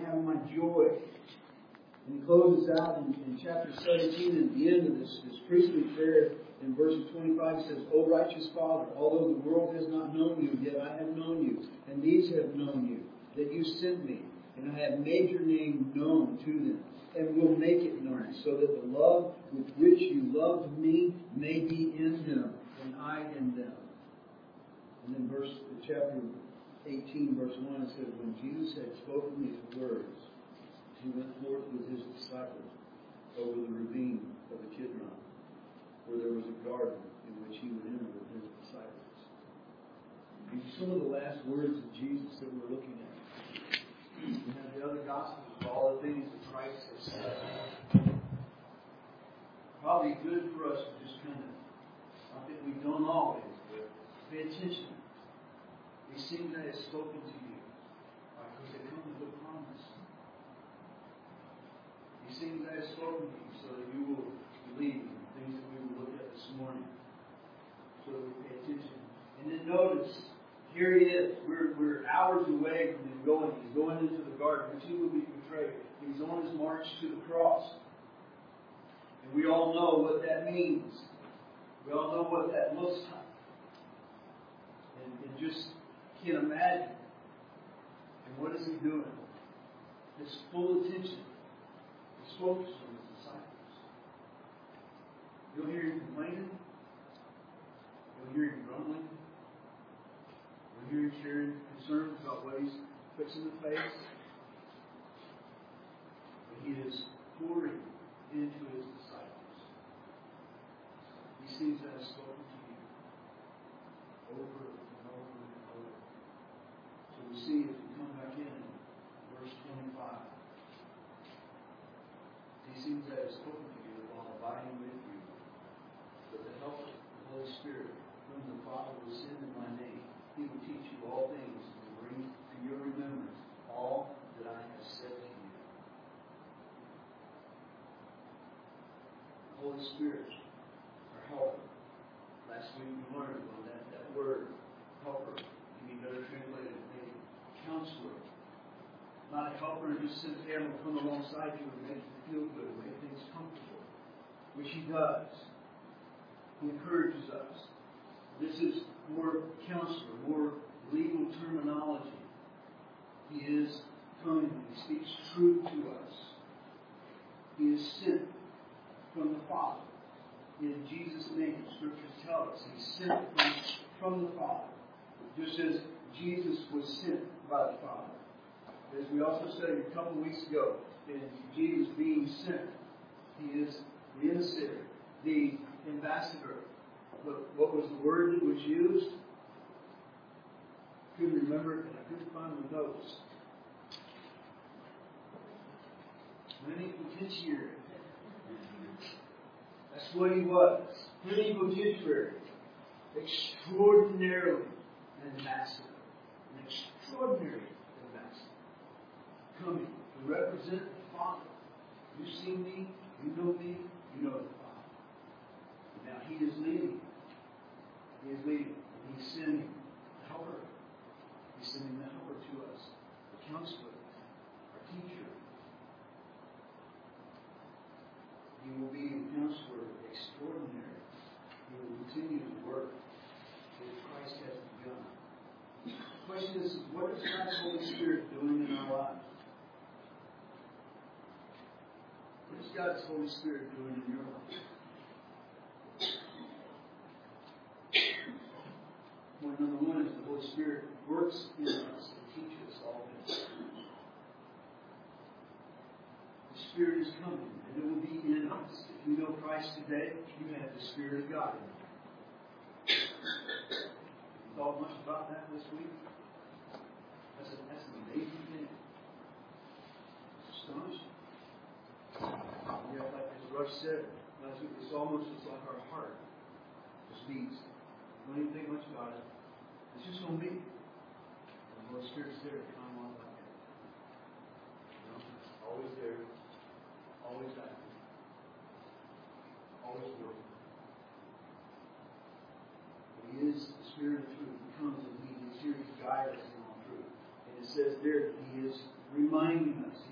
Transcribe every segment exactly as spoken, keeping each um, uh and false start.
have my joy. And he closes out in, in chapter seventeen, at the end of this, this priestly prayer, in verse twenty-five, he says, O righteous Father, although the world has not known you, yet I have known you, and these have known you, that you sent me, and I have made your name known to them, and will make it known, so that the love with which you loved me may be in them, and I in them. And then verse chapter eighteen, verse one, it says, when Jesus had spoken these words, he went forth with his disciples over the ravine of the Kidron, where there was a garden in which he would enter with his disciples. And some of the last words of Jesus that we're looking at. We have the other Gospels of all the things that Christ has said. Probably good for us to just kind of, I think we don't always, but pay attention. These things I have spoken to you, because they come with a promise. These things I have spoken to you, so that you will believe in the things that we will look at this morning. So that we pay attention. And then notice, here he is. We're, we're hours away from him going. He's going into the garden, which he will be betrayed. He's on his march to the cross. And we all know what that means. We all know what that looks like. And, and just can't imagine. And what is he doing? His full attention is focused on his disciples. You'll hear him complaining. You'll hear him grumbling. You'll hear him sharing concerns about what he's fixing to face. But he is pouring into his disciples. He seems to have spoken to you over and over and over. So we see, if we come back in, verse twenty-five. He seems to have spoken to you while abiding with you. But the helper, the Holy Spirit, whom the Father will send in my name, he will teach you all things and will bring to your remembrance all that I have said to you. The Holy Spirit, our helper. Last week we learned on that, that word, helper, can be better translated maybe counselor. Not a helper who just sits there and will come alongside you and make you feel good and make things comfortable, which he does. He encourages us. This is more counselor, more legal terminology. He is coming and he speaks truth to us. He is sent from the Father. In Jesus' name, Scriptures tell us he's sent from, from the Father. Just as Jesus was sent by the Father. As we also studied a couple of weeks ago, in Jesus being sent, he is the emissary, the ambassador. What, what was the word that was used? I couldn't remember it, and I couldn't find the notes. Plenipotentiary. That's what he was. Plenipotentiary. Extraordinarily ambassador. An extraordinary ambassador. Coming to represent the Father. You see me, you know me, you know the Father. Now he is leading. He is leading. And he's sending the helper. He's sending the helper to us. The counselor. Our teacher. He will be a counselor extraordinary. He will continue to work that Christ has begun. The question is, what is God's Holy Spirit doing in our lives? What is God's Holy Spirit doing in your life? Point number one is the Holy Spirit works in us to teach us all things. The Spirit is coming, and it will be in us. If you know Christ today, you have the Spirit of God in you. You thought much about that this week? That's, a, that's an amazing thing. It's astonishing. Yeah, like as Rush said last week, it's almost just like our heart just beats. Don't even think much about it. It's just going to be. And the Holy Spirit's there to come on like that. You know, always there, always active, always working. But he is the Spirit of truth. He comes and he is here to guide us in all truth. And it says there that he is reminding us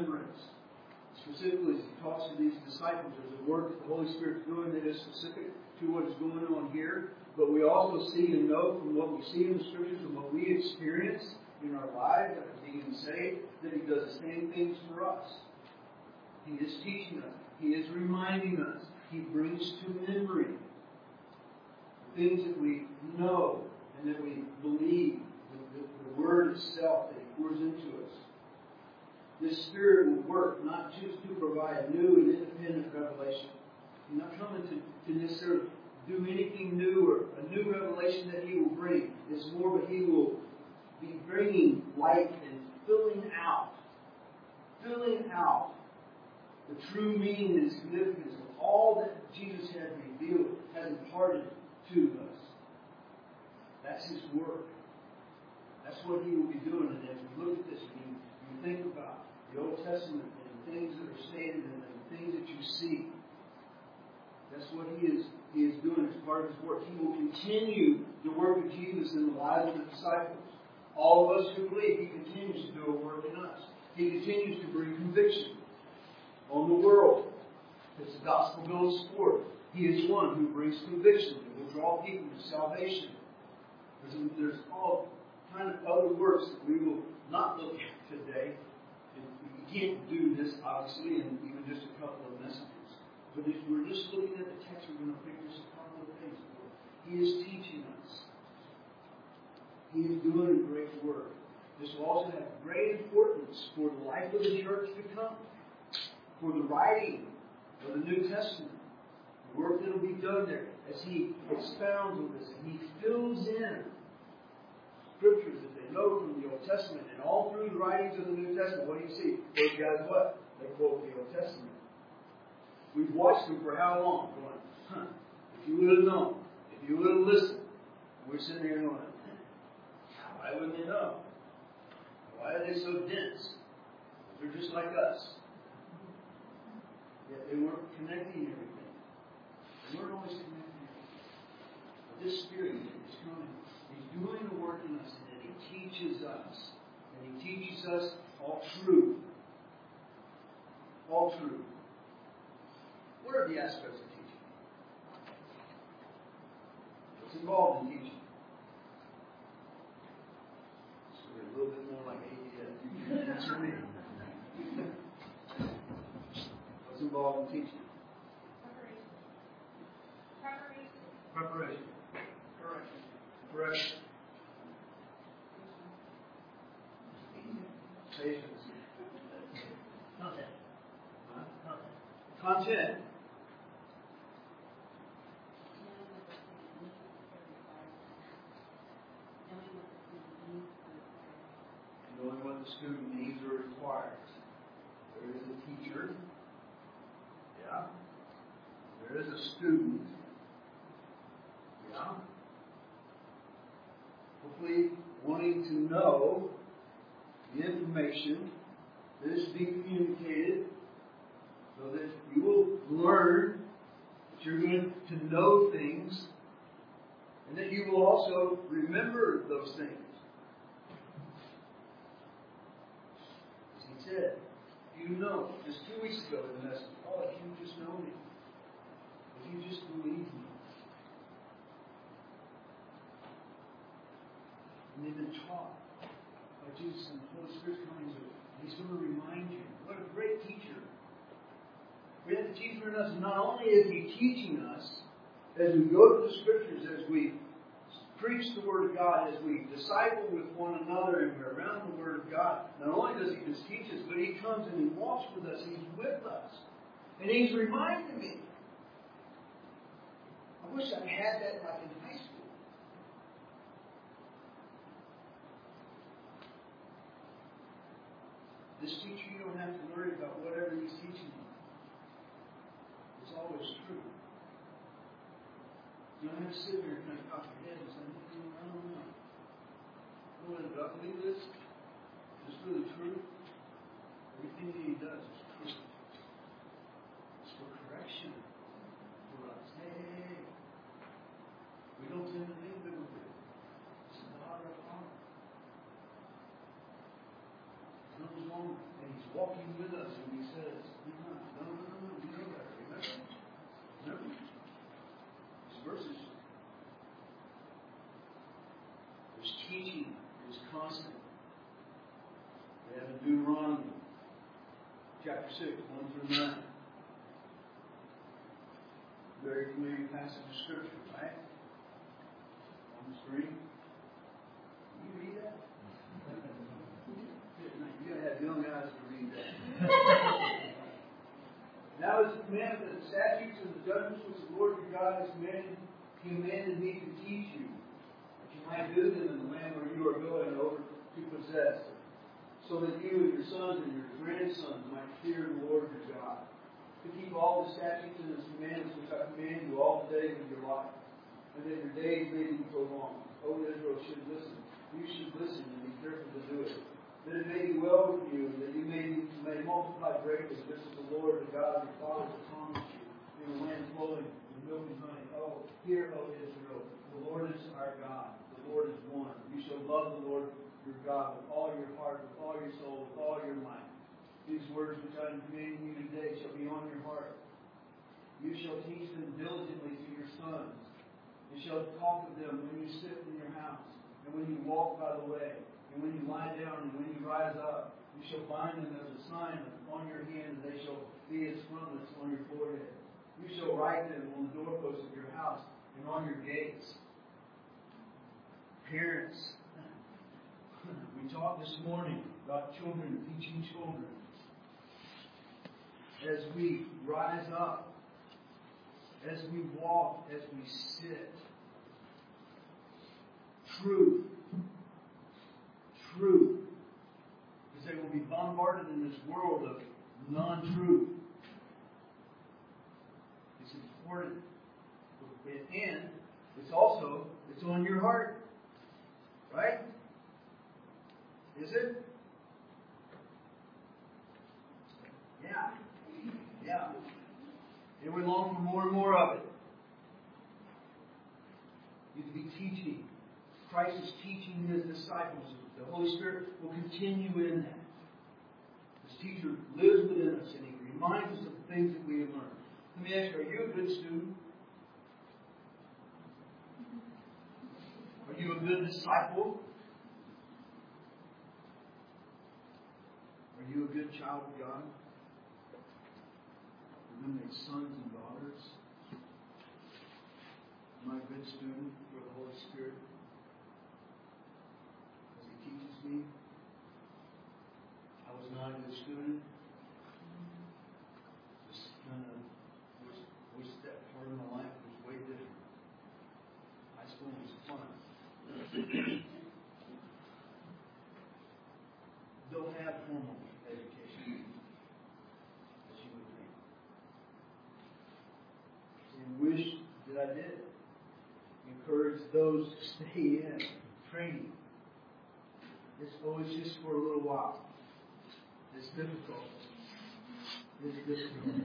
remembrance. Specifically, as he talks to these disciples, there's a work that the Holy Spirit's doing that is specific to what is going on here. But we also see and know from what we see in the Scriptures and what we experience in our lives, as he can say, that he does the same things for us. He is teaching us. He is reminding us. He brings to memory the things that we know and that we believe, the, the, the Word itself that he pours into us. This Spirit will work not just to provide new and independent revelation. He's not coming to, to necessarily do anything new or a new revelation that he will bring. It's more that he will be bringing light and filling out, filling out the true meaning and significance of all that Jesus has revealed, has imparted to us. That's his work. That's what he will be doing. And as we look at this, you, you think about the Old Testament and the things that are stated and the things that you see. That's what he is, he is doing as part of his work. He will continue the work of Jesus in the lives of the disciples. All of us who believe, he continues to do a work in us. He continues to bring conviction on the world. As the gospel goes forth, he is one who brings conviction and will draw people to salvation. There's, there's all kind of other works that we will not look at today. And we can't do this, obviously, in even just a couple of messages. But if we're just looking at the text, we're going to pick just a couple of things. He is teaching us. He is doing a great work. This will also have great importance for the life of the church to come, for the writing of the New Testament, the work that will be done there as he expounds on this and he fills in scriptures that they know from the Old Testament. And all through the writings of the New Testament, what do you see? Those guys what? They quote the Old Testament. We've watched them for how long? Going, huh, if you would have known, if you would have listened. We're sitting here going, why wouldn't they know? Why are they so dense? They're just like us. Yet they weren't connecting everything. They weren't always connecting everything. But this Spirit is coming. He's doing the work in us, and he teaches us. And he teaches us all truth. All truth. What are the aspects of teaching? What's involved in teaching? So we're a little bit more like A D S. Answer me. What's involved in teaching? Preparation. Preparation. Correction. Correction. Patience. Content. Huh? Content. Content. Knowing what the student needs or requires. There is a teacher. Yeah. There is a student. Yeah. Hopefully wanting to know the information that is being communicated so that you will learn, that you're going to know things, and that you will also remember those things. As he said, you know, just two weeks ago in the message, oh, if you just know me, if you just believe me. And they've been taught by Jesus, and the Holy Spirit's coming to and he's going to remind you. What a great teacher. We have the teacher in us. Not only is he teaching us as we go to the Scriptures, as we preach the Word of God, as we disciple with one another and we're around the Word of God, not only does he just teach us, but he comes and he walks with us. He's with us. And he's reminding me. I wish I had that like in high school. This teacher, you don't have to worry about whatever he's teaching you. It's always true. You don't have to sit there and kind of cock your head and say, mm, I don't know. Well, do I believe this? Is this really true? Everything that he does is true. It's for correction for us. Hey, hey, hey. We don't tend to think biblically. It's not our heart. It's not goes on, and He's walking with us, and He says, no, no, no, no, no, you know that, remember? Remember? These verses. There's teaching. There's constant. We have in Deuteronomy, chapter six, one through nine. Very familiar passage of Scripture, right? On the screen. Can you read that? You gotta have young eyes to read that. Now is the commandment that the statutes and the judgments which the Lord your God has commanded, commanded me to teach you, that you might do them in the land where you are going over to possess, so that you and your sons and your grandsons might fear the Lord your God, to keep all the statutes and the commandments which I command you all the days of your life, and that your days may be prolonged. O Israel should listen. You should listen and be careful to do it, that it may be well with you, and that you may, be, may multiply greatly, just as the Lord, the God of your fathers, has promised you, in a land flowing with milk and honey. Oh, hear, O Israel, the Lord is our God. The Lord is one. You shall love the Lord your God with all your heart, with all your soul, with all your might. These words which I am commanding you today shall be on your heart. You shall teach them diligently to your sons. You shall talk of them when you sit in your house, and when you walk by the way, and when you lie down, and when you rise up. You shall bind them as a sign on your hand, and they shall be as frontlets on your forehead. You shall write them on the doorposts of your house and on your gates. Parents, we talked this morning about children, teaching children. As we rise up, as we walk, as we sit, truth, truth, because they will be bombarded in this world of non-truth. It's important. And it's also, it's on your heart. Right? Is it? Yeah. Yeah. And we long for more and more of it. You to be teaching. Christ is teaching His disciples. The Holy Spirit will continue in that. This teacher lives within us and He reminds us of the things that we have learned. Let me ask you, are you a good student? Are you a good disciple? Are you a good child of God? Eliminate sons and daughters. Am I a good student for the Holy Spirit? As He teaches me. I was not a good student. Just kind of wish, wish that part of my life was way different. High school was fun. Don't have formal education, as you would think. And wish that I did. Encourage those to stay in training. It's always just for a little while. It's difficult. It's difficult.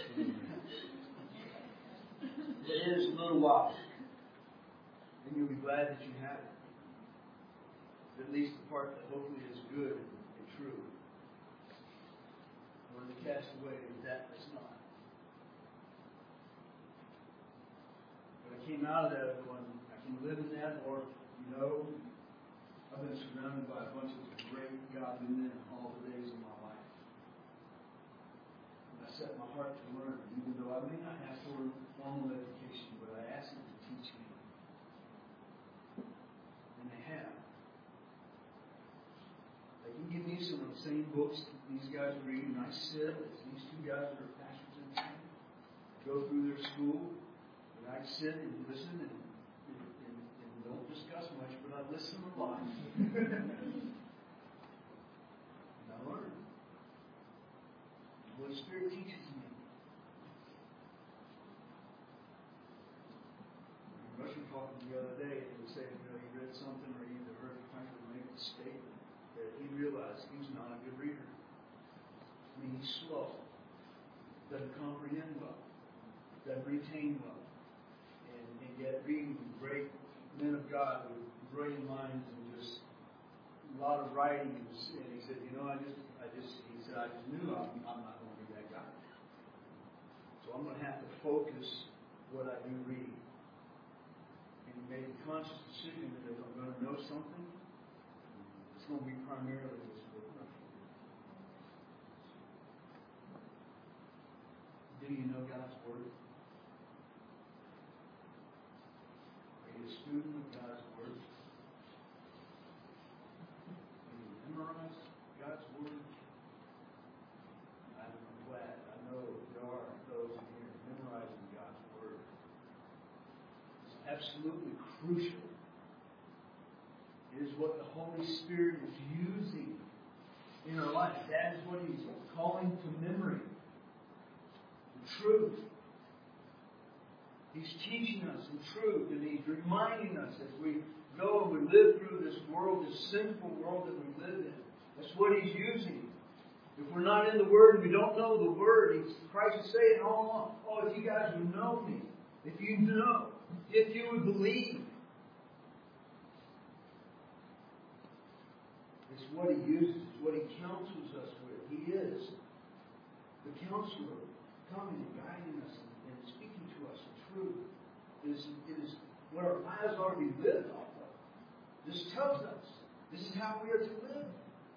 It is a little while. And you'll be glad that you have it. At least the part that hopefully is good and true. Or the castaway that is not. But I came out of that going, I can live in that, or, you know, I've been surrounded by a bunch of great godly men all the days of my life. And I set my heart to learn, even though I may not have formal education, but I asked them to teach me. And they have. They can give me some of the same books that these guys are reading. I sit, as these two guys that are pastors in town, go through their school, and I sit and listen and, and, and, and don't discuss much, but I listen a lot. And I learn. The Holy Spirit teaches me. Russian talking the other day, he was saying, you know, he read something or he either heard a country make a statement that he realized he was not a good reader. I mean, he's slow, doesn't comprehend well, doesn't retain well, and, and yet reading great men of God with brilliant minds and just a lot of writing. And he said, you know, I just I I just knew I'm, I'm not going to be that guy. So I'm going to have to focus what I do read. And make a conscious decision that if I'm going to know something, it's going to be primarily this book. Do you know God's Word? Are you a student of God's Word? Do you memorize God's Word? I'm glad. I know there are those in here memorizing God's Word. It's absolutely crucial. It is what the Holy Spirit is using in our life. That is what He's calling to memory. Truth. He's teaching us in truth, and He's reminding us as we go and we live through this world, this sinful world that we live in. That's what He's using. If we're not in the Word and we don't know the Word, He's, Christ is saying all along, oh, if you guys would know me, if you know, if you would believe. It's what He uses, it's what He counsels us with. He is the counselor, coming and guiding us and, and speaking to us in truth. It is, it is what our lives are to be lived off of. This tells us this is how we are to live.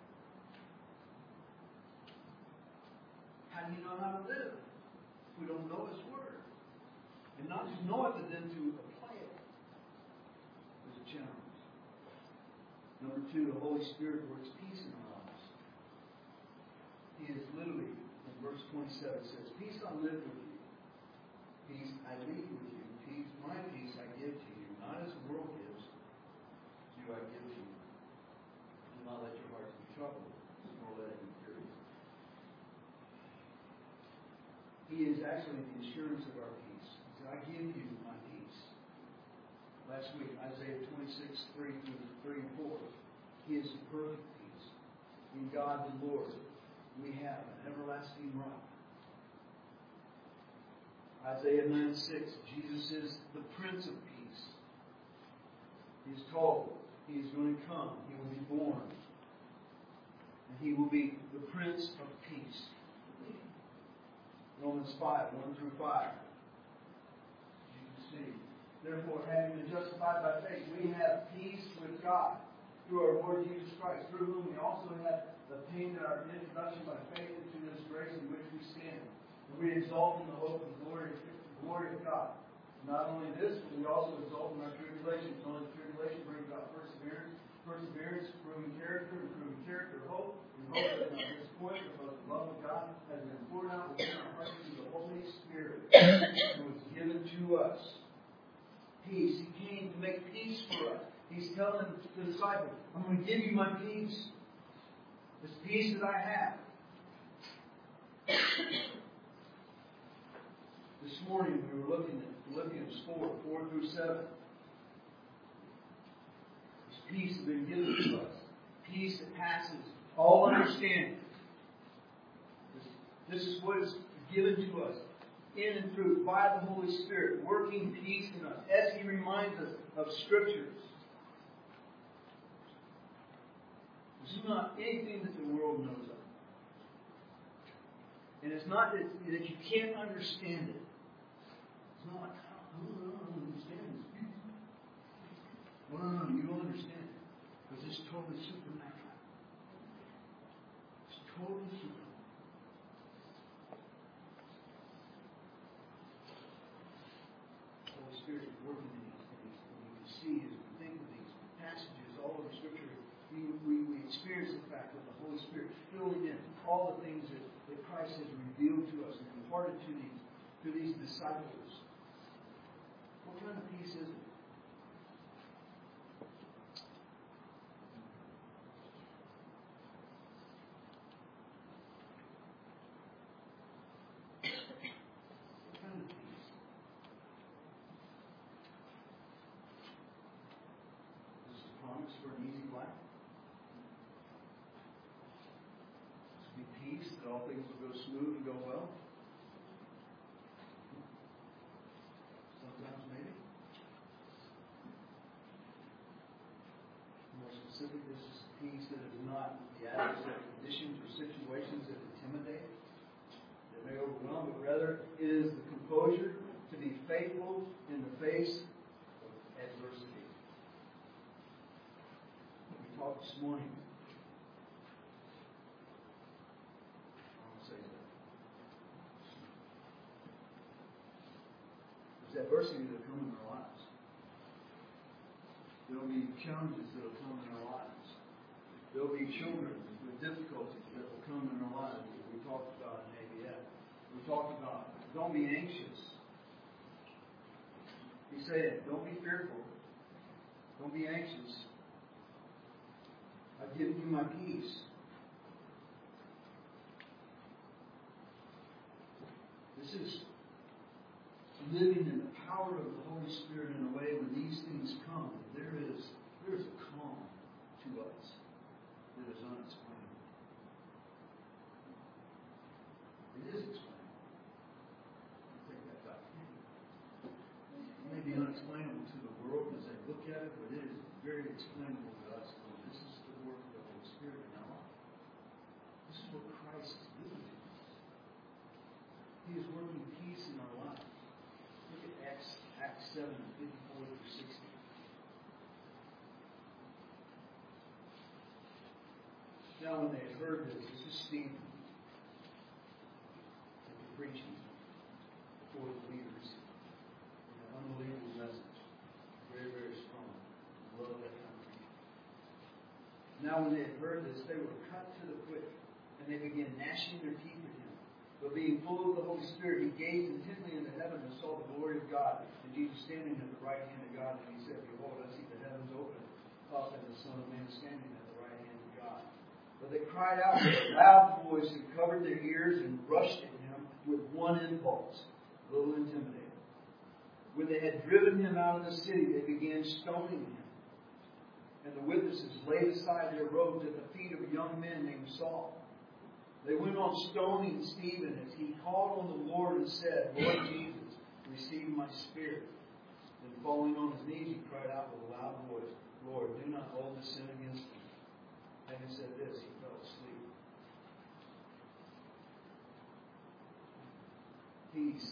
How do you know how to live if we don't know His Word? And not just know it, but then to apply it is a challenge. Number two, the Holy Spirit works peace in our lives. He is literally, in verse twenty-seven, says, peace I live with you. Peace I leave with you. Peace, my peace I give to you. Not as the world gives, do I give to you. Do not let your hearts be troubled, nor let it be fearful. He is actually the assurance of our peace. He said, I give you my peace. Last week, Isaiah twenty-six, three through three and four. He is the perfect peace. In God the Lord, we have an everlasting rock. Isaiah nine six, Jesus is the Prince of Peace. He is told He is going to come. He will be born. And He will be the Prince of Peace. Romans five, one through five. You can see. Therefore, having been justified by faith, we have peace with God through our Lord Jesus Christ, through whom we also have obtained our introduction by faith into this grace in which we stand. And we exalt in the hope of the glory, glory of God. Not only this, but we also exalt in our tribulation. Knowing the tribulation brings about perseverance, perseverance, proven character, and proven character, hope, and hope that not disappoint, because the love of God has been poured out within our hearts through the Holy Spirit who was given to us. Peace. He came to make peace for us. He's telling the disciples, I'm going to give you my peace. This peace that I have. This morning we were looking at Philippians four, four through seven. This peace has been given to us. Peace that passes all understanding. This, this is what is given to us in and through by the Holy Spirit, working peace in us as He reminds us of Scriptures. This is not anything that the world knows of. And it's not that, that you can't understand it. It's not like, oh, I don't understand this. No, no, no, you don't understand it. Because it's totally supernatural. It's totally supernatural. The Holy Spirit is working in these things. And you can see as we think of these passages all over Scripture, we, we, we experience the fact that the Holy Spirit filling in all the things that, that Christ has revealed to us and imparted to these, to these disciples. What kind of peace is it? What kind of peace? Is this a promise for an easy life? Be peace, that all things will go smooth and go well? Sometimes maybe. More specific, this is peace that is not the adverse of conditions or situations that Rather, it is the composure to be faithful in the face of adversity. We talked this morning. I'll say that. There's adversity that will come in our lives. There will be challenges that will come in our lives. There will be children with difficulties that will come in our lives. We talked about in A B F. We talked about don't be anxious. He said, don't be fearful. Don't be anxious. I've given you my peace. This is living in the power of the Holy Spirit in a way when these things come, there is there is a calm to us that is unexplainable. It is explainable. I think that got me. It may be unexplainable to the world as they look at it, but it is very explainable to us. When this is the work of the Holy Spirit in our life. This is what Christ is doing. He is working peace in our life. Look at Acts, Acts seven, fifty-four through sixty. Now when they had heard this, this is Stephen preaching before the leaders. An unbelievable message. Very, very strong. I love that kind of thing. Now when they had heard this, they were cut to the quick, and they began gnashing their teeth at him. But being full of the Holy Spirit, he gazed intently into heaven and saw the glory of God, and Jesus standing at the right hand of God. And he said, Behold, I see the heavens open up, and the Son of Man standing at the right hand of God. But they cried out with a loud voice and covered their ears and rushed at him with one impulse, a little intimidated. When they had driven him out of the city, they began stoning him. And the witnesses laid aside their robes at the feet of a young man named Saul. They went on stoning Stephen as he called on the Lord and said, Lord Jesus, receive my spirit. Then falling on his knees, he cried out with a loud voice, Lord, do not hold this sin against me. Having said this, he fell asleep. Peace.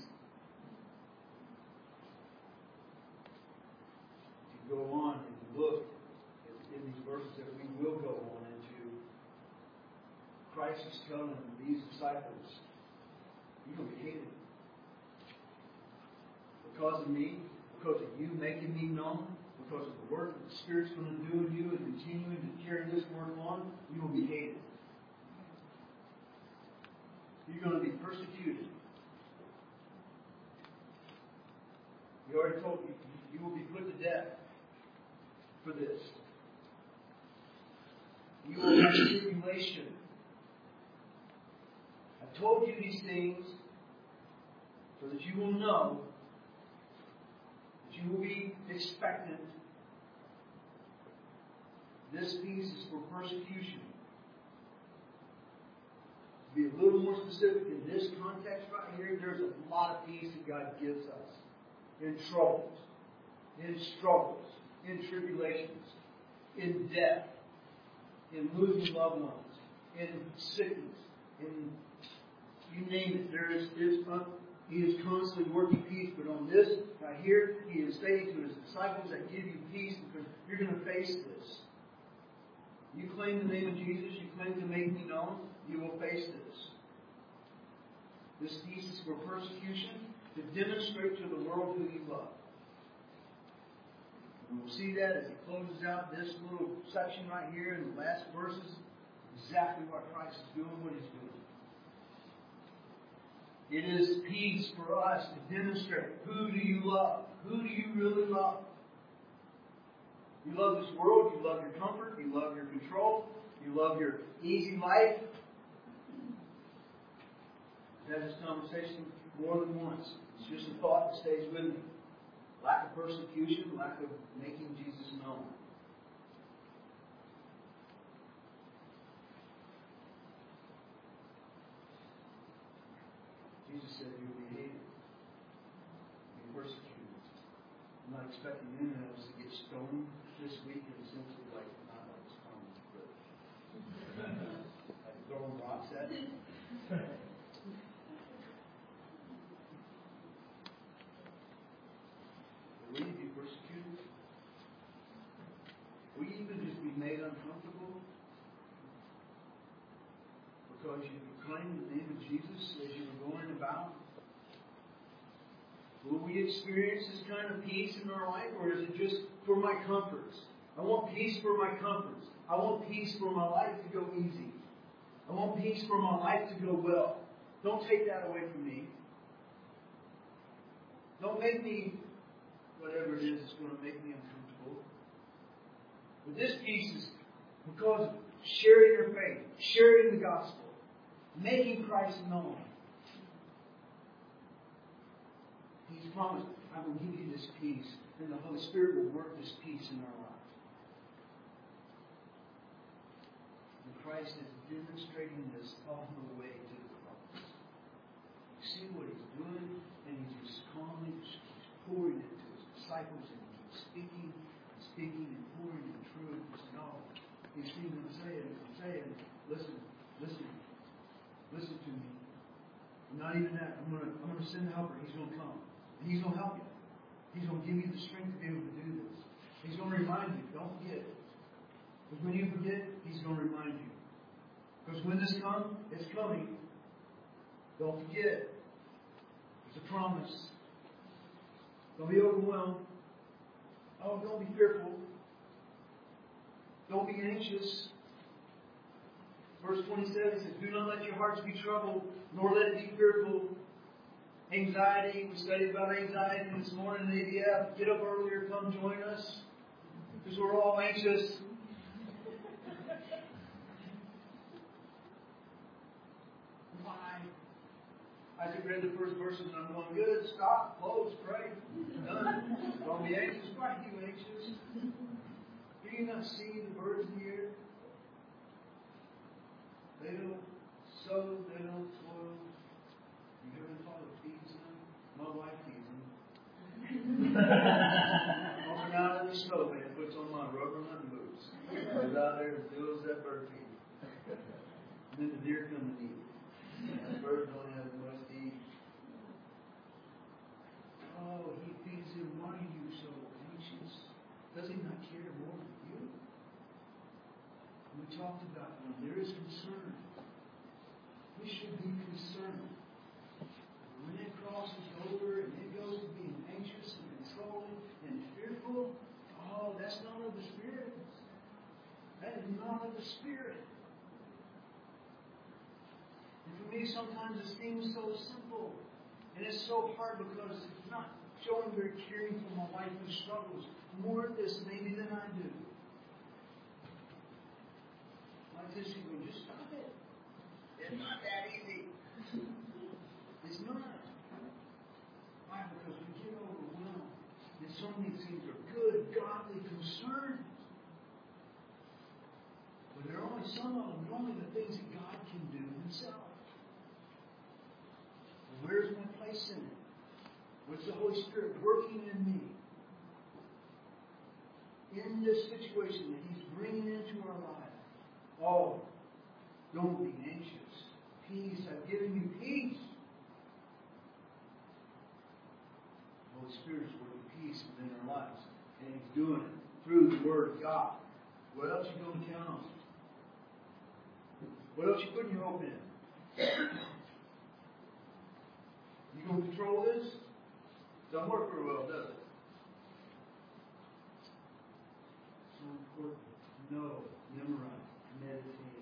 If you go on and look in these verses that we will go on into, Christ is telling these disciples, you're going to be hated. Because of me, because of you making me known, because of the work that the Spirit's going to do in you and continuing to carry this work on, you will be hated. You're going to be persecuted. He already told you, you will be put to death for this. You will have tribulation. I've told you these things so that you will know that you will be expectant. This piece is for persecution. To be a little more specific in this context right here, there's a lot of peace that God gives us in troubles, in struggles, in tribulations, in death, in losing loved ones, in sickness, in you name it. There is, is He is constantly working peace, but on this right here, He is saying to His disciples, "I give you peace because you're going to face this. You claim the name of Jesus, you claim to make me known, you will face this. This peace is for persecution, to demonstrate to the world who you love." And we'll see that as He closes out this little section right here in the last verses, exactly what Christ is doing, what He's doing. It is peace for us to demonstrate who do you love? Who do you really love? You love this world, you love your comfort, you love your control, you love your easy life. I've had this conversation more than once. It's just a thought that stays with me. Lack of persecution, lack of making Jesus known. Jesus said you will be hated, be persecuted. I'm not expecting any of us to get stoned this week in the sense of like, not like stoned, but like throwing rocks at you. uncomfortable because you proclaimed the name of Jesus as you were going about? Will we experience this kind of peace in our life, or is it just for my comforts? I want peace for my comforts. I want peace for my life to go easy. I want peace for my life to go well. Don't take that away from me. Don't make me whatever it is that's going to make me uncomfortable. But this peace is because of sharing your faith, sharing the gospel, making Christ known. He's promised, I will give you this peace, and the Holy Spirit will work this peace in our lives. And Christ is demonstrating this all the way to the cross. You see what He's doing, and He's just calmly just pouring it to His disciples, and He keeps speaking and speaking and pouring in truth. And all He's seeing them saying and saying, listen, listen, listen to me. And not even that. I'm going to I'm going to send a helper. He's going to come. And He's going to help you. He's going to give you the strength to be able to do this. He's going to remind you. Don't forget. Because when you forget, He's going to remind you. Because when this comes, it's coming. Don't forget. It's a promise. Don't be overwhelmed. Oh, don't be fearful. Don't be anxious. Verse twenty-seven says, do not let your hearts be troubled, nor let it be fearful. Anxiety, we studied about anxiety this morning in the A D F. Get up earlier, come join us. Because we're all anxious. Why? I just read the first verse and I'm going, good, stop, close, pray. Done. Don't be anxious. Why are you anxious? Do you not see the birds in the air? They don't sow, they don't toil. You ever thought of feeds them? My wife feeds them. Walking out in the snow, man, puts on my rubber hunting boots. Goes out there and fills that bird feed. And then the deer come and eat. The bird don't have much to eat. Oh, He feeds them. Why are you so anxious? Does He not care more than you? We talked about when there is concern, we should be concerned. When it crosses over and it goes to being anxious and controlling and fearful, oh, that's not of the Spirit. That is not of the Spirit. And for me, sometimes it seems so simple. And it's so hard because it's not showing very caring for my wife who struggles more at this maybe than I do. Like this, you go, just stop it. It's not that easy. It's not. Why? Because we get overwhelmed. And so many things are good, godly concerns. But there are only some of them, only the things that God can do Himself. And where's my place in it? What's the Holy Spirit working in me? In this situation that He's bringing into our lives. Oh, don't be anxious. Peace. I've given you peace. The Holy Spirit is working peace within our lives. And He's doing it through the Word of God. What else you going to count on? What else you putting your hope in? You going to control this? Doesn't work very well, does it? So important. Know, memorize, meditate.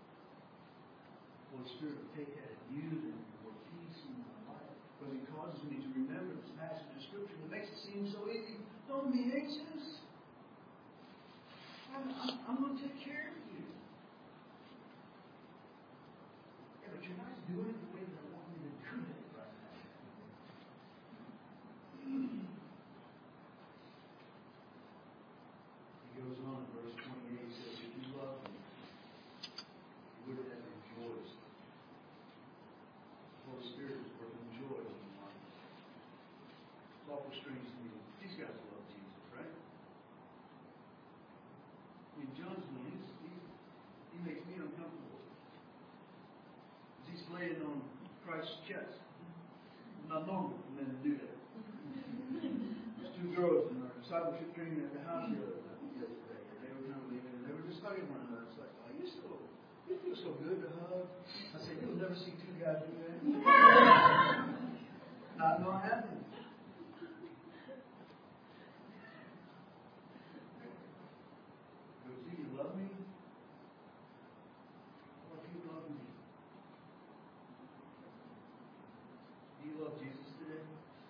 Holy Spirit will take that and use it for peace in my life. But it causes me to remember this passage of Scripture that makes it seem so easy. Don't be anxious. I'm, I'm, I'm going to take care of you. Yeah, but you're not doing it the way that I want you to do it right now. He goes on in verse twenty-eight. He says, if you love me, you would have rejoiced. The Holy Spirit is working joy in your life. It's awful strange to me. These guys love Jesus, right? I mean, John's one, he's, he's, he makes me uncomfortable. He's laying on Christ's chest. It's not normal for men to do that. There's two girls in our discipleship training at the house the other night, yesterday. They were kind of leaving, and they were just just hugging one another. It's like, oh, you're so, you feel so good to hug. I said, you'll never see two guys do that. Not going to happen. Do you love me? What if you love me? Do you love Jesus today?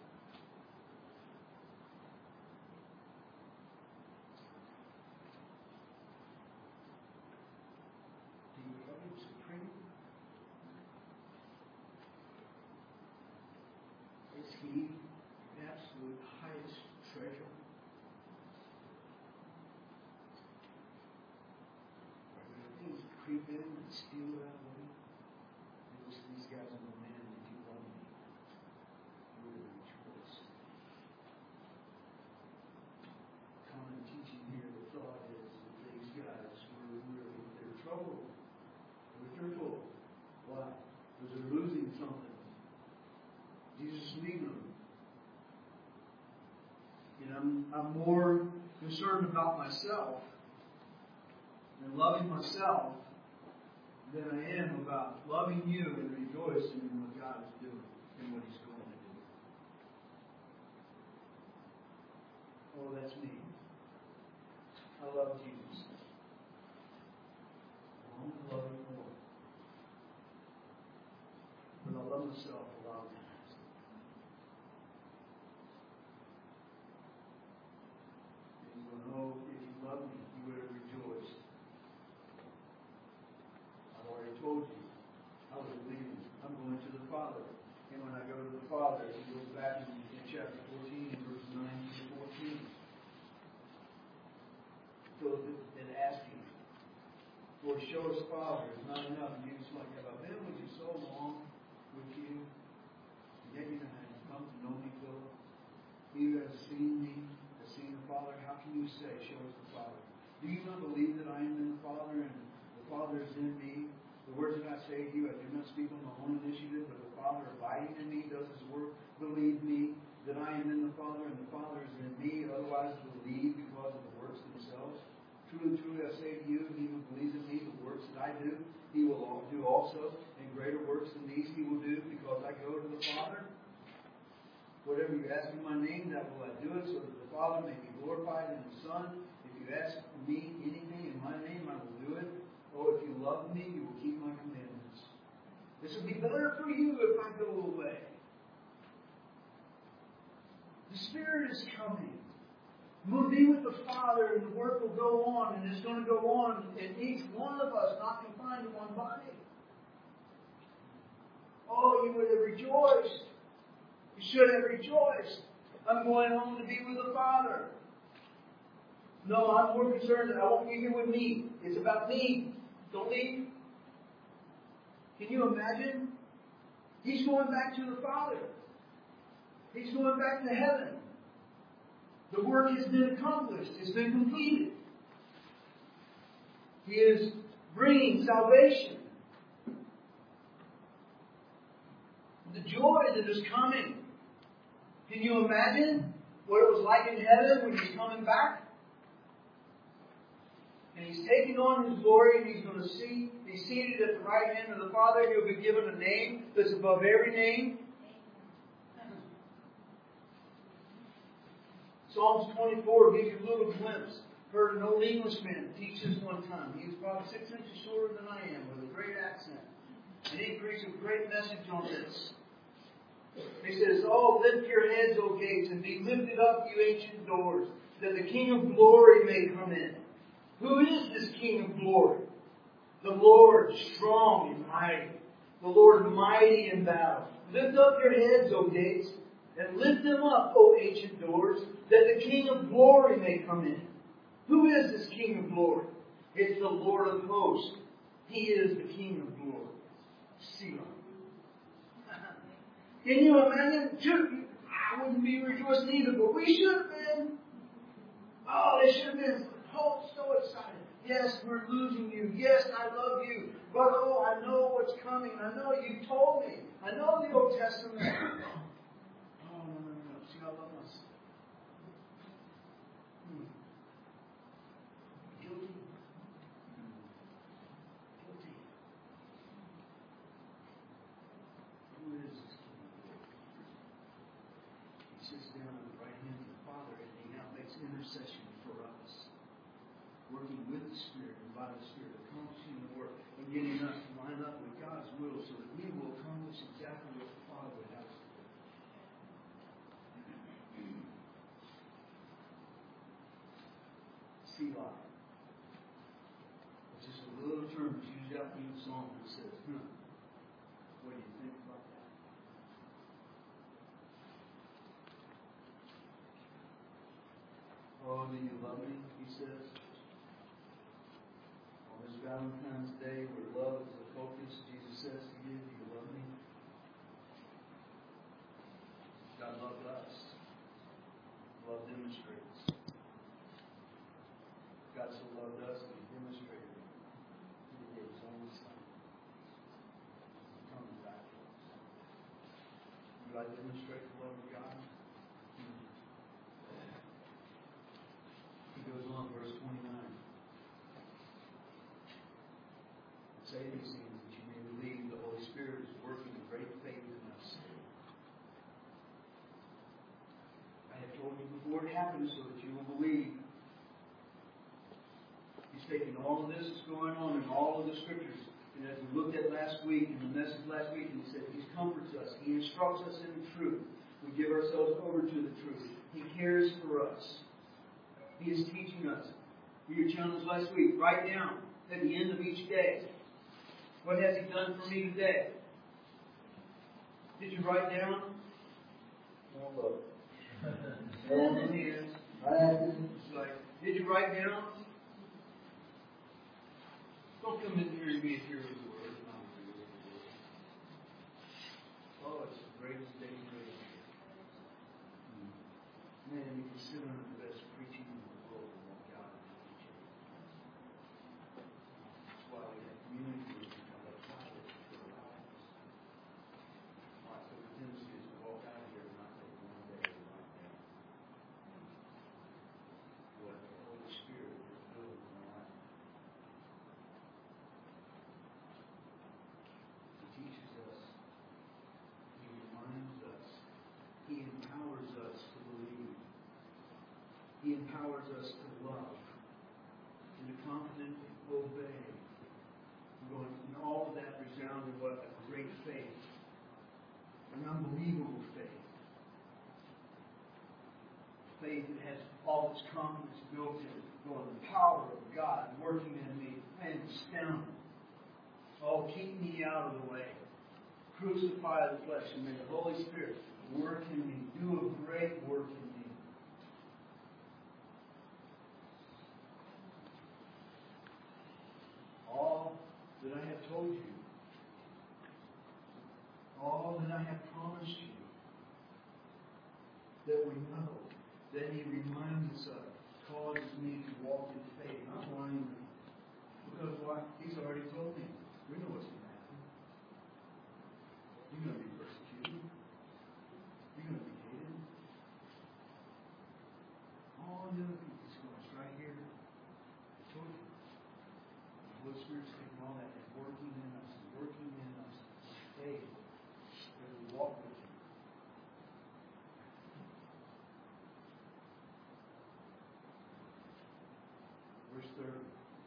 Do you love Him supreme? Is He the absolute highest treasure? Are there things that creep in and steal that away? It was these guys in the man, if you love me, you will rejoice. Common teaching here, the thought is that these guys were really in trouble. They were fearful. Why? Because they're losing something. Jesus is leading them. You know, I'm, I'm more concerned about myself and loving myself than I am about loving you and rejoicing in what God is doing and what He's going to do. Oh, that's me. I love Jesus. I want to love Him more. But I love myself a lot of times. And you will know if you love me, you will rejoice. I've already told you, I was leaving. I'm going to the Father. And when I go to the Father, He goes back in, in chapter fourteen, verse nine to fourteen. Philip is asking, Lord, show us Father. It's not enough. And Jesus like, have I been with you so long with you? And yet you have come to know me, Philip. He who has seen me has seen the Father. How can you say, show us the Father? Do you not believe that I am in the Father and the Father is in me? The words that I say to you, I do not speak on my own initiative, but the Father abiding in me does His work. Believe me that I am in the Father and the Father is in me. Otherwise, believe because of the works themselves. Truly, truly, I say to you, he who believes in me, the works that I do, he will do also. And greater works than these he will do, because I go to the Father. Whatever you ask in my name, that will I do it, so that the Father may be glorified in the Son. If you ask me anything in my name, I will do it. Oh, if you love me, you will keep my commandments. This will be better for you if I go away. The Spirit is coming. We'll be with the Father, and the work will go on, and it's going to go on in each one of us, not confined to one body. Oh, you would have rejoiced. You should have rejoiced. I'm going home to be with the Father. No, I'm more concerned that I want you here with me. It's about me. Don't leave. Can you imagine? He's going back to the Father. He's going back to heaven. The work has been accomplished. It's been completed. He is bringing salvation. The joy that is coming. Can you imagine what it was like in heaven when He's coming back? And He's taking on His glory, and He's going to see, be seated at the right hand of the Father. He'll be given a name that's above every name. Psalms twenty-four gives you a little glimpse. Heard an old Englishman teach this one time. He was probably six inches shorter than I am, with a great accent. And he preached a great message on this. He says, oh, lift your heads, O gates, and be lifted up, you ancient doors, that the King of glory may come in. Who is this King of glory? The Lord, strong and mighty. The Lord, mighty in battle. Lift up your heads, O gates, and lift them up, O ancient doors, that the King of glory may come in. Who is this King of glory? It's the Lord of hosts. He is the King of glory. Selah. Can you imagine? I wouldn't be rejoicing either, but we should have been. Oh, they should have been oh, so excited. Yes, we're losing you. Yes, I love you. But oh, I know what's coming. I know you told me. I know the Old Testament. Oh, no, no, no. See, I love myself. Hmm. Guilty. sits down at the right hand of the Father and he now makes intercession for us, working with the Spirit and by the Spirit, accomplishing the work and getting us to line up with God's will so that we will accomplish exactly what the Father would have us to do. Selah, which is a little term that's used out in the Psalm that says, huh, what do you think about that? Oh, do you love me? He says. On this Valentine's Day where love is the focus, Jesus says to you, do you love me? God loved us. Love demonstrates. God so loved us that He demonstrated it. He gave His only Son. He comes back to us. Do I demonstrate the love of God? He goes on, verse twenty-nine. Say these things that you may believe the Holy Spirit is working a great faith in us. I have told you before it happens so that you will believe. He's taken all of this that's going on in all of the Scriptures. And as we looked at last week, in the message last week, and he said He comforts us. He instructs us in the truth. We give ourselves over to the truth. He cares for us. He is teaching us. We were challenged last week. Write down at the end of each day, what has He done for me today? Did you write down? Don't look. Hold the hands. It's like, did you write down? Don't come in here and be a hearer of the word. Oh, it's the greatest day in the Man, you can sit under the best preaching in the world and walk out and teach it. That's why we have community groups and all that private for our lives. Why? So the tendency is to walk out here and not take one day to write down what the Holy Spirit is doing in our life. He teaches us. He reminds us. He empowers us to believe. He empowers us to love and to confidently obey. Going, and all of that resounded what? A great faith. An unbelievable faith. Faith that has all its confidence built in it. Going, the power of God working in me. I am astounded. Oh, keep me out of the way. Crucify the flesh and may the Holy Spirit work in me. Do a great work in me. All that I have told you, all that I have promised you, that we know, that He reminds us of, causes me to walk in faith, not blindly. Because why? He's already told me. We know what's going to happen. You're going to be persecuted. You're going to be hated. All the other people's going right here. I told you. The Holy Spirit's taking all that and working in us and working in us faith as we walk with Him. Verse thirty.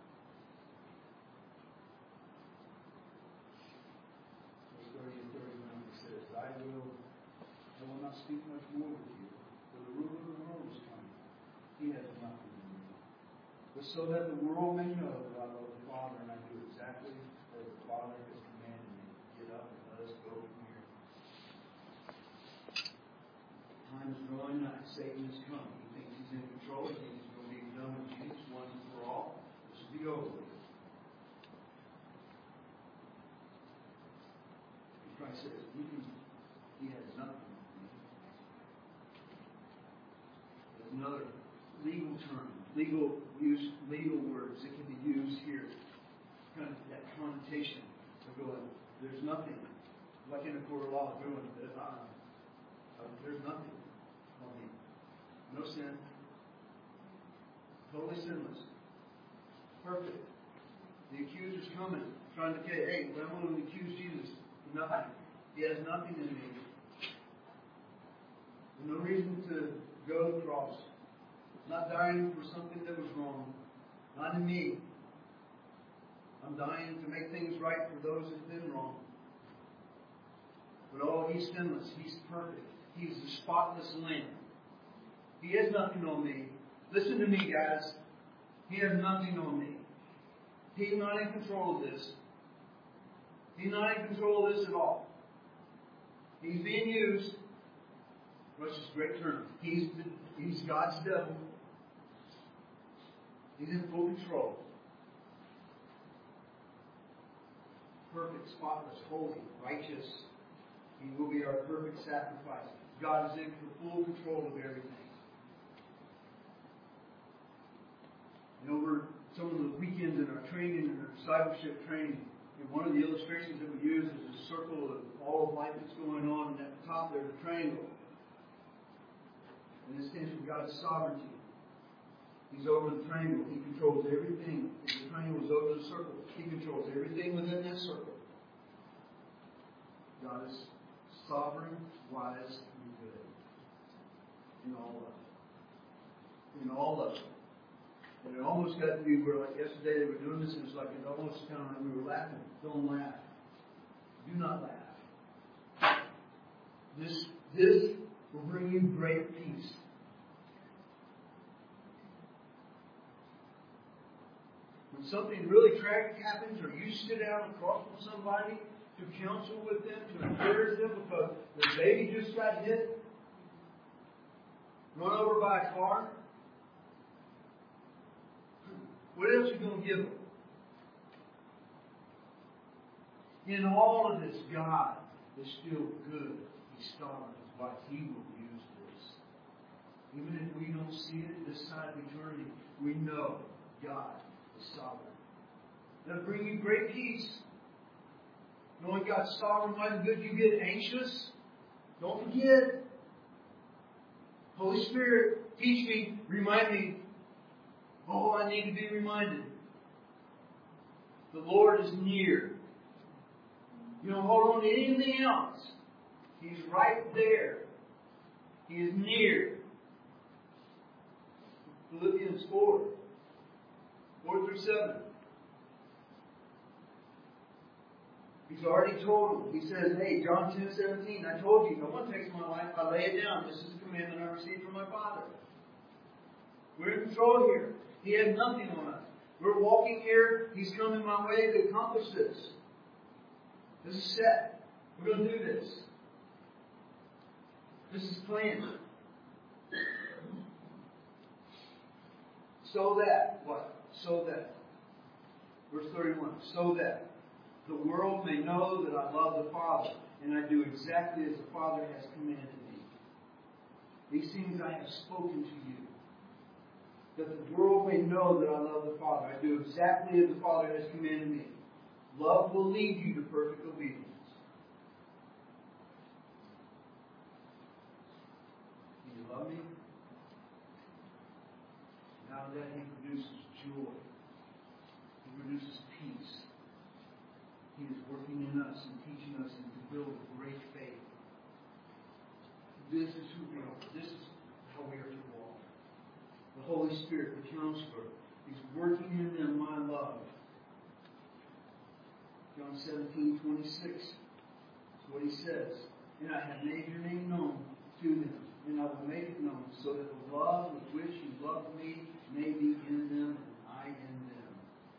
Verse thirty and thirty-one it says, I will I will not speak much more with you, for the ruler of the world is coming. He has nothing to do. But so that the world may know that I love the Father, and I do exactly as the Father has commanded me. Get up and let us go from here. Time is drawing nigh. Satan has come. He thinks he's in control. He thinks he's going to be done with Jesus once and for all. This will be over with. And Christ says, you can, He has nothing with me. There's another legal term, legal use, legal words that can be used here. Kind of that connotation of going, there's nothing, like in a court of law, going, uh, uh, there's nothing on me. No sin. Totally sinless. Perfect. The accuser's coming, trying to say, hey, I'm going to accuse Jesus. Nothing. He has nothing in me. No reason to go to the cross. Not dying for something that was wrong. Not in me. I'm dying to make things right for those that have been wrong. But oh, He's sinless. He's perfect. He's the spotless Lamb. He has nothing on me. Listen to me, guys. He has nothing on me. He's not in control of this. He's not in control of this at all. He's being used. Which is a great term. He's, the, he's God's devil. He's in full control. Perfect, spotless, holy, righteous. He will be our perfect sacrifice. God is in full control of everything. And over some of the weekends in our training, in our discipleship training, and one of the illustrations that we use is a circle of all of life that's going on, and at the top there's a triangle. And this stands for God's sovereignty. He's over the triangle. He controls everything. The triangle is over the circle. He controls everything within that circle. God is sovereign, wise, and good. In all of it. In all of it. And it almost got to be where, like yesterday, they were doing this, and it's like it almost kind of like we were laughing. Don't laugh. Do not laugh. This, this will bring you great peace. When something really tragic happens, or you sit down across from somebody to counsel with them, to encourage them because the baby just got hit, run over by a car, what else are you going to give them? In all of this, God is still good. He's sovereign. But He will use this. Even if we don't see it this side of eternity, we know God is sovereign. That'll bring you great peace. Knowing God's sovereign, why is good? You get anxious. Don't forget. Holy Spirit, teach me, remind me. Oh, I need to be reminded. The Lord is near. You don't hold on to anything else. He's right there. He is near. Philippians four. four through seven. He's already told them. He says, hey, John ten seventeen, I told you, no one takes my life, I lay it down. This is the commandment I received from my Father. We're in control here. He has nothing on us. We're walking here. He's coming my way to accomplish this. This is set. We're going to do this. This is planned. So that, what? So that. Verse thirty-one. So that the world may know that I love the Father, and I do exactly as the Father has commanded me. These things I have spoken to you, that the world may know that I love the Father. I do exactly as the Father has commanded me. Love will lead you to perfect obedience. Do you love me? Out of that He produces joy. He produces peace. He is working in us and teaching us and to build great faith. This is who we are. This is how we are to walk. The Holy Spirit, the Counselor, is working in them my love. John seventeen twenty-six. That's what He says. And I have made your name known to them, and I will make it known, so that the love with which you loved me may be in them, and I in them.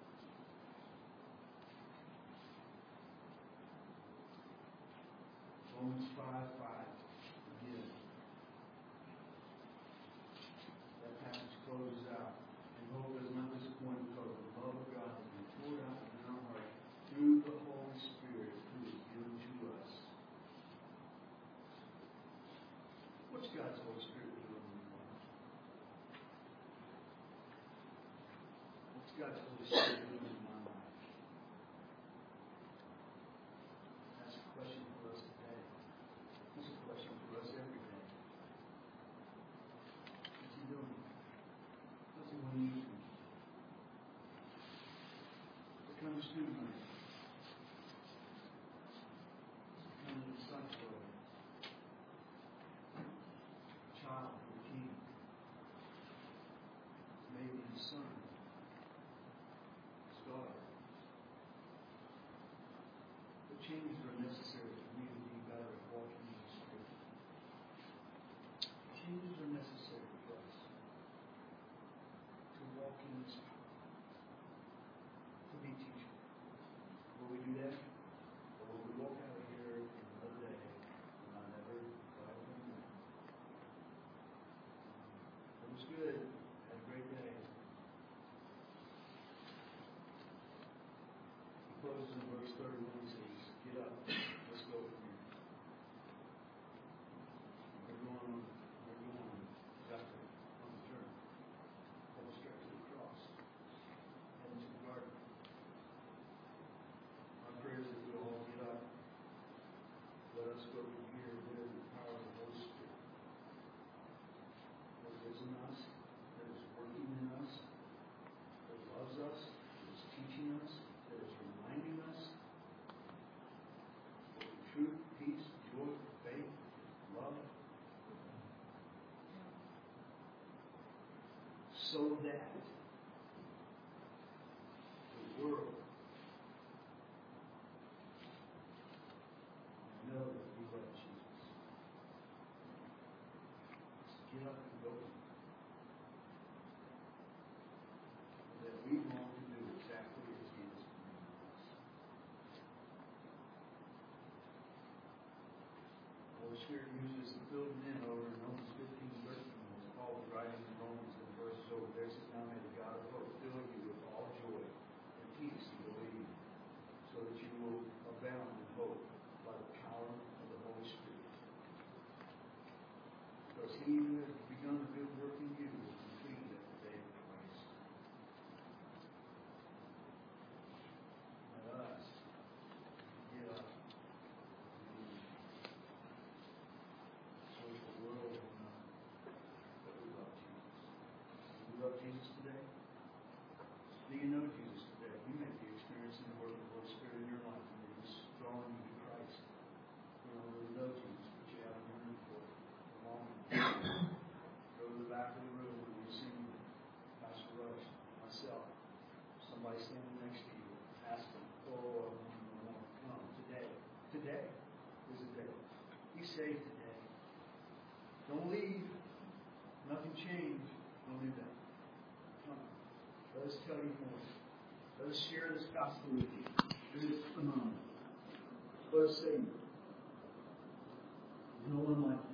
Romans five five. Again. That passage closes out. And hope does not disappoint because the love of God has been poured out in our heart through the Holy Spirit who is given to us. What's God's Holy Spirit doing in your life? What's God's Holy Spirit doing in my life? That's a question for us today. It's a question for us every day. What's He doing? What's He want to use me? What kind of student am I? What kind of disciple am I? changes are necessary for me to be better at walking in the Spirit. Changes are necessary for us to walk in this power, to be teachable. Will we do that? Or will we walk out of here another day and I never thought of it? It was good. Had a great day. He closes in verse thirty-one and says, get up, let's go from here. We're going, we're going, got to, on the journey. Head straight to the cross. Heading to the garden. My prayer is that we'll all get up. Let us go from here with the power of the Holy Spirit. That lives in us, that is working in us, that loves us, that is teaching us, that is reminding us of the truth, peace, joy, faith, love. So that the world know that we love Jesus. So get up and go. And that we want to do exactly as He has commanded us. The Holy Spirit uses the filled in over in Romans fifteen, thirteen, as Paul was writing in Romans in the verses over there, says, now may the God of hope fill you with all joy and peace in believing, so that you will abound in hope by the power of the Holy Spirit. Because He who has begun a good work in you will complete it at the day of Christ. Let us get up and so that the world will know that we love Jesus. Do you love Jesus today? Do you know Jesus today? You may be experiencing the work of the Holy Spirit in your life, and He's drawing you to Christ. You don't really know Jesus, but you have a yearning for Him, a longing. Go to the back of the room when you sing Pastor Rush, myself, somebody standing next to you, ask them, oh, I want to come today. Today is the day. Be saved today. Don't leave. Nothing changed. Don't do that. Come. Let us tell you more. Let us share this gospel with you. It is phenomenal. Let us say, no one like you.